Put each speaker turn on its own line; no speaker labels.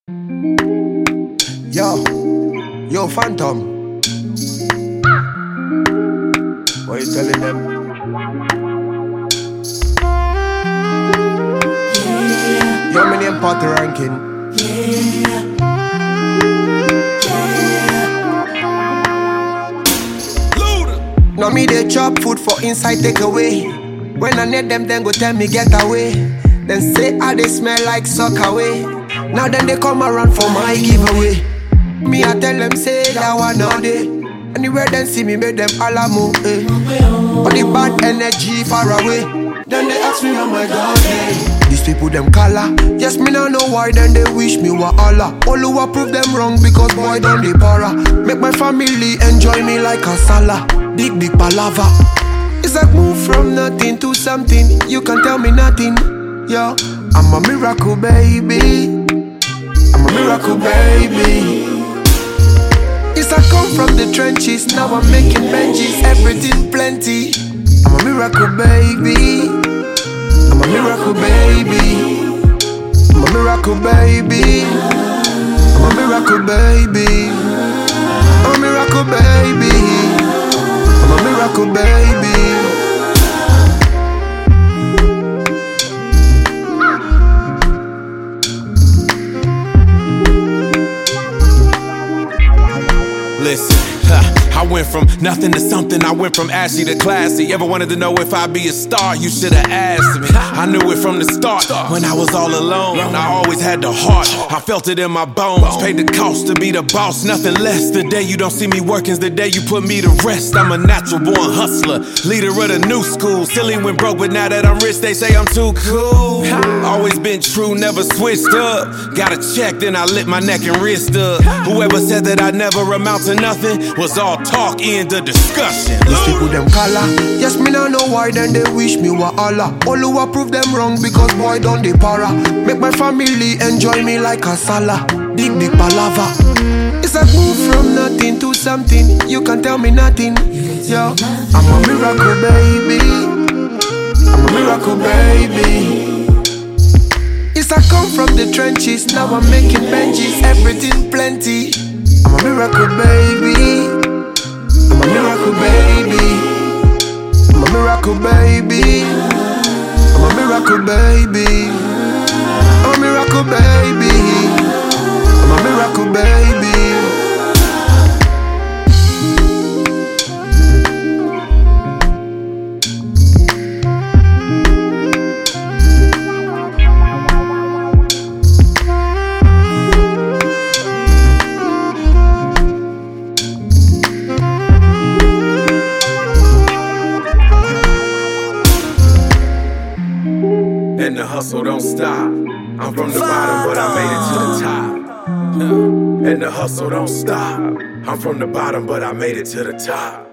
Yo, Phantom. What you telling them? Yo, my name Party Ranking. Now me they chop food for inside take away. When I need them, then go tell me get away. Then say how they smell like suck away. Now then they come around for my giveaway. Me I tell them say that one all day. Anywhere them see me make them alamo eh. But the bad energy far away. Then they ask me oh my God eh. These people them color. Yes me now know why then they wish me were Allah. All who prove them wrong because boy done they para. Make my family enjoy me like a salad. Big palava. It's like move from nothing to something. You can tell me nothing. Yo, I'm a miracle baby. I'm a miracle baby. It's I come from the trenches. Now I'm making Benjis. Everything plenty. I'm a miracle baby. I'm a miracle baby. I'm a miracle baby. I'm a miracle baby. I'm a miracle baby. I'm a miracle baby.
Listen, I went from nothing to something. I went from ashy to classy. Ever wanted to know if I'd be a star? You should've asked me. I knew it from the start. When I was all alone, I always had the heart. I felt it in my bones. Paid the cost to be the boss, nothing less. The day you don't see me working's the day you put me to rest. I'm a natural born hustler, leader of the new school. Silly when broke, but now that I'm rich, they say I'm too cool. Always been true, never switched up. Got a check, then I lit my neck and wrist up. Whoever said that I'd never amount to nothing was all talk, end the discussion.
These people them color. Yes, me now know why then they wish me were Allah. All who prove them wrong because boy done they para. Make my family enjoy me like a salad. Big palava. It's like move from nothing to something. You can tell me nothing. Yo, I'm a miracle baby. I'm a miracle baby. It's I come from the trenches. Now I'm making Benjis. Everything plenty. I'm a miracle baby. I'm a miracle baby. I'm a miracle baby. I'm a miracle baby. I'm a miracle baby. I'm a miracle baby.
And the hustle don't stop. I'm from the bottom, but I made it to the top. And the hustle don't stop. I'm from the bottom, but I made it to the top.